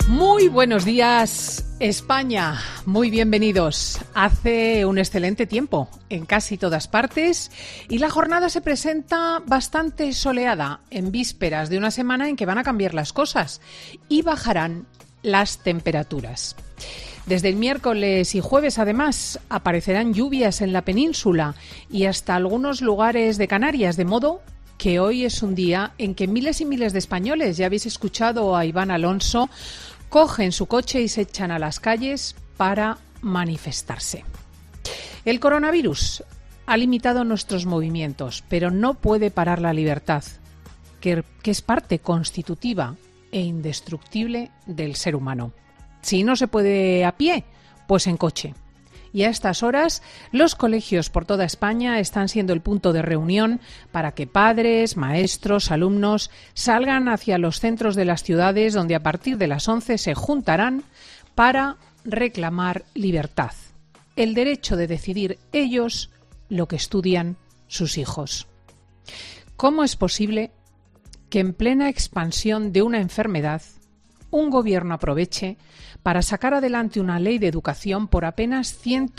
Muy buenos días, España. Muy bienvenidos. Hace un excelente tiempo en casi todas partes y la jornada se presenta bastante soleada en vísperas de una semana en que van a cambiar las cosas y bajarán las temperaturas. Desde el miércoles y jueves, además, aparecerán lluvias en la península y hasta algunos lugares de Canarias, de modo que hoy es un día en que miles y miles de españoles, ya habéis escuchado a Iván Alonso, cogen su coche y se echan a las calles para manifestarse. El coronavirus ha limitado nuestros movimientos, pero no puede parar la libertad, que es parte constitutiva e indestructible del ser humano. Si no se puede a pie, pues en coche. Y a estas horas, los colegios por toda España están siendo el punto de reunión para que padres, maestros, alumnos salgan hacia los centros de las ciudades donde a partir de las 11 se juntarán para reclamar libertad, el derecho de decidir ellos lo que estudian sus hijos. ¿Cómo es posible que en plena expansión de una enfermedad un gobierno aproveche para sacar adelante una ley de educación por apenas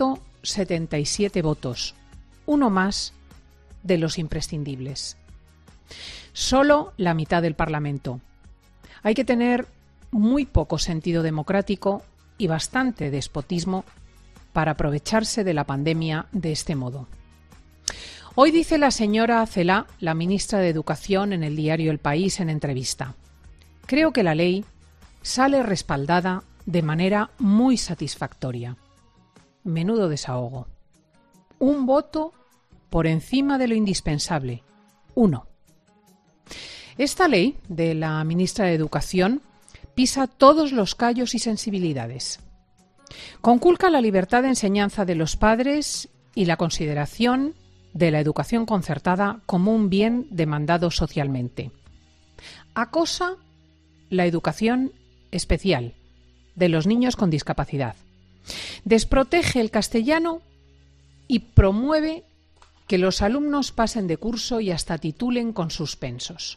177 votos, uno más de los imprescindibles? Solo la mitad del Parlamento. Hay que tener muy poco sentido democrático y bastante despotismo para aprovecharse de la pandemia de este modo. Hoy dice la señora Celaá, la ministra de Educación, en el diario El País en entrevista: creo que la ley sale respaldada de manera muy satisfactoria. Menudo desahogo. Un voto por encima de lo indispensable. Uno. Esta ley de la ministra de Educación pisa todos los callos y sensibilidades. Conculca la libertad de enseñanza de los padres y la consideración de la educación concertada como un bien demandado socialmente. Acosa la educación especial de los niños con discapacidad. Desprotege el castellano y promueve que los alumnos pasen de curso y hasta titulen con suspensos.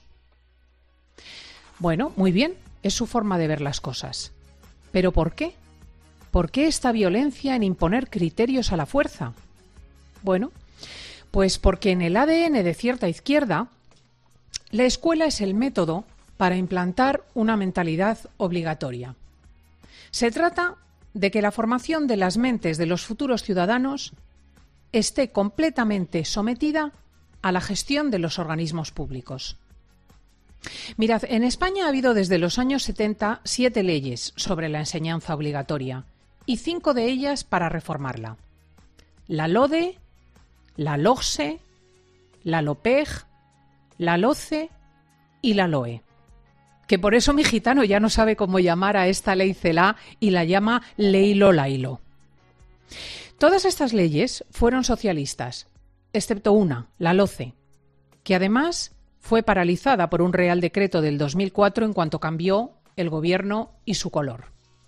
Bueno, muy bien, es su forma de ver las cosas. ¿Pero por qué? ¿Por qué esta violencia en imponer criterios a la fuerza? Bueno, pues porque en el ADN de cierta izquierda, la escuela es el método para implantar una mentalidad obligatoria. Se trata de que la formación de las mentes de los futuros ciudadanos esté completamente sometida a la gestión de los organismos públicos. Mirad, en España ha habido desde los años 70 7 leyes sobre la enseñanza obligatoria y 5 de ellas para reformarla. La LODE, la LOGSE, la LOPEG, la LOCE y la LOE. Que por eso mi gitano ya no sabe cómo llamar a esta ley Celaá y la llama Ley Lolailo. Todas estas leyes fueron socialistas, excepto una, la LOCE, que además fue paralizada por un Real Decreto del 2004 en cuanto cambió el gobierno y su color.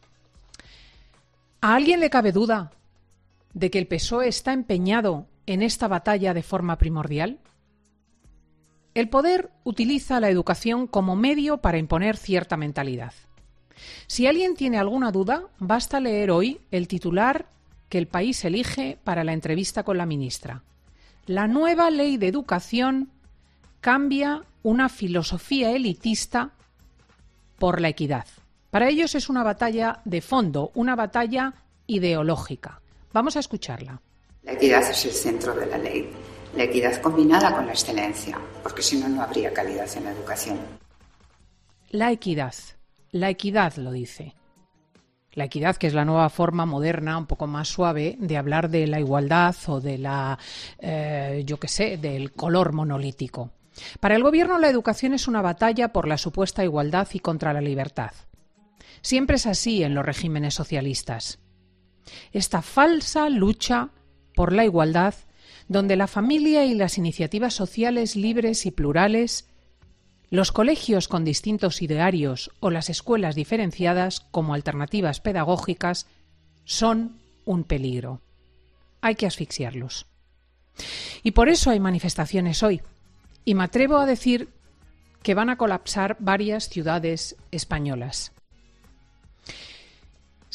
¿A alguien le cabe duda de que el PSOE está empeñado en esta batalla de forma primordial? El poder utiliza la educación como medio para imponer cierta mentalidad. Si alguien tiene alguna duda, basta leer hoy el titular que El País elige para la entrevista con la ministra. La nueva ley de educación cambia una filosofía elitista por la equidad. Para ellos es una batalla de fondo, una batalla ideológica. Vamos a escucharla. La equidad es el centro de la ley. La equidad combinada con la excelencia, porque si no, no habría calidad en la educación. La equidad lo dice. La equidad, que es la nueva forma moderna, un poco más suave, de hablar de la igualdad o de la, del color monolítico. Para el gobierno, la educación es una batalla por la supuesta igualdad y contra la libertad. Siempre es así en los regímenes socialistas. Esta falsa lucha por la igualdad, donde la familia y las iniciativas sociales libres y plurales, los colegios con distintos idearios o las escuelas diferenciadas como alternativas pedagógicas son un peligro. Hay que asfixiarlos. Y por eso hay manifestaciones hoy. Y me atrevo a decir que van a colapsar varias ciudades españolas.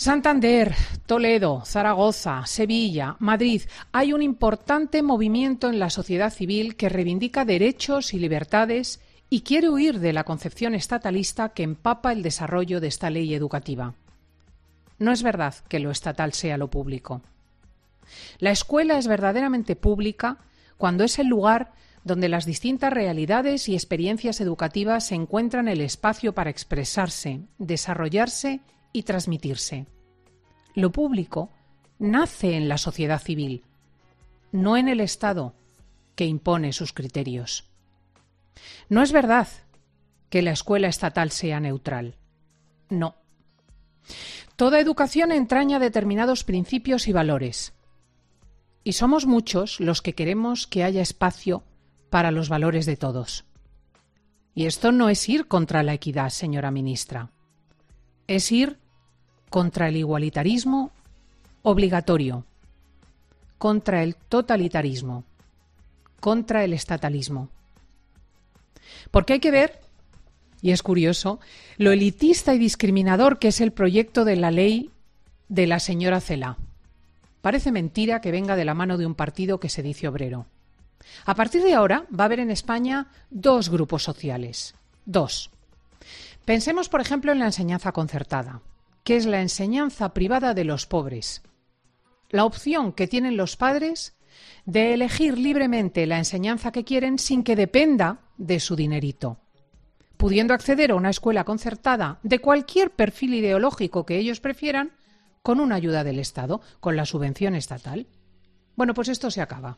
Santander, Toledo, Zaragoza, Sevilla, Madrid. Hay un importante movimiento en la sociedad civil que reivindica derechos y libertades y quiere huir de la concepción estatalista que empapa el desarrollo de esta ley educativa. No es verdad que lo estatal sea lo público. La escuela es verdaderamente pública cuando es el lugar donde las distintas realidades y experiencias educativas se encuentran el espacio para expresarse, desarrollarse y transmitirse. Lo público nace en la sociedad civil, no en el Estado, que impone sus criterios. No es verdad que la escuela estatal sea neutral. No. Toda educación entraña determinados principios y valores. Y somos muchos los que queremos que haya espacio para los valores de todos. Y esto no es ir contra la equidad, señora ministra. Es ir contra el igualitarismo obligatorio, contra el totalitarismo, contra el estatalismo. Porque hay que ver, y es curioso, lo elitista y discriminador que es el proyecto de la ley de la señora Celaá. Parece mentira que venga de la mano de un partido que se dice obrero. A partir de ahora va a haber en España dos grupos sociales. Dos. Pensemos, por ejemplo, en la enseñanza concertada, que es la enseñanza privada de los pobres. La opción que tienen los padres de elegir libremente la enseñanza que quieren sin que dependa de su dinerito, pudiendo acceder a una escuela concertada de cualquier perfil ideológico que ellos prefieran con una ayuda del Estado, con la subvención estatal. Bueno, pues esto se acaba.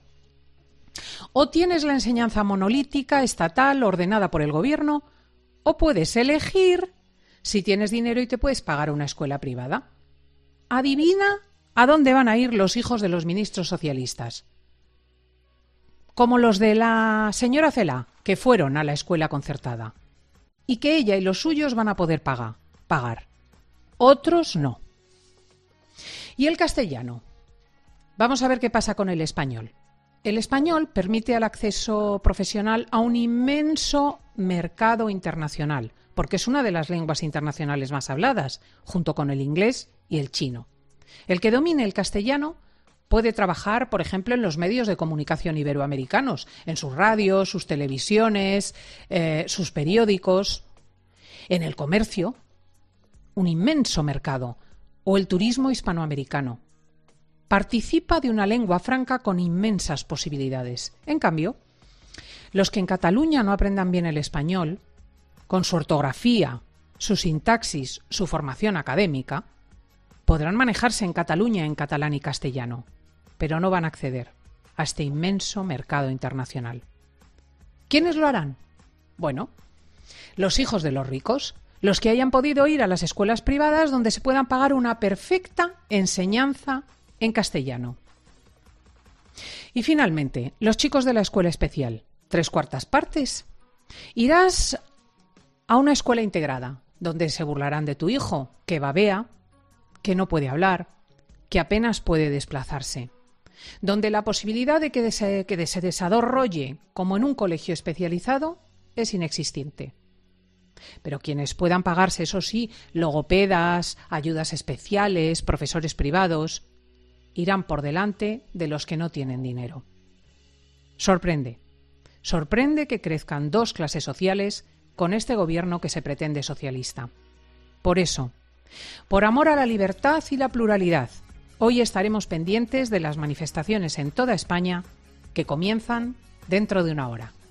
O tienes la enseñanza monolítica, estatal, ordenada por el gobierno, o puedes elegir si tienes dinero y te puedes pagar una escuela privada. Adivina a dónde van a ir los hijos de los ministros socialistas. Como los de la señora Celaá, que fueron a la escuela concertada. Y que ella y los suyos van a poder pagar. Otros no. ¿Y el castellano? Vamos a ver qué pasa con el español. El español permite el acceso profesional a un inmenso mercado internacional, porque es una de las lenguas internacionales más habladas, junto con el inglés y el chino. El que domine el castellano puede trabajar, por ejemplo, en los medios de comunicación iberoamericanos, en sus radios, sus televisiones, sus periódicos, en el comercio, un inmenso mercado, o el turismo hispanoamericano. Participa de una lengua franca con inmensas posibilidades. En cambio, los que en Cataluña no aprendan bien el español, con su ortografía, su sintaxis, su formación académica, podrán manejarse en Cataluña en catalán y castellano, pero no van a acceder a este inmenso mercado internacional. ¿Quiénes lo harán? Bueno, los hijos de los ricos, los que hayan podido ir a las escuelas privadas donde se puedan pagar una perfecta enseñanza en castellano. Y finalmente, los chicos de la escuela especial, 3/4 partes. Irás a una escuela integrada, donde se burlarán de tu hijo, que babea, que no puede hablar, que apenas puede desplazarse, donde la posibilidad de que se desarrolle como en un colegio especializado es inexistente. Pero quienes puedan pagarse, eso sí, logopedas, ayudas especiales, profesores privados, irán por delante de los que no tienen dinero. Sorprende que crezcan dos clases sociales con este gobierno que se pretende socialista. Por eso, por amor a la libertad y la pluralidad, hoy estaremos pendientes de las manifestaciones en toda España que comienzan dentro de una hora.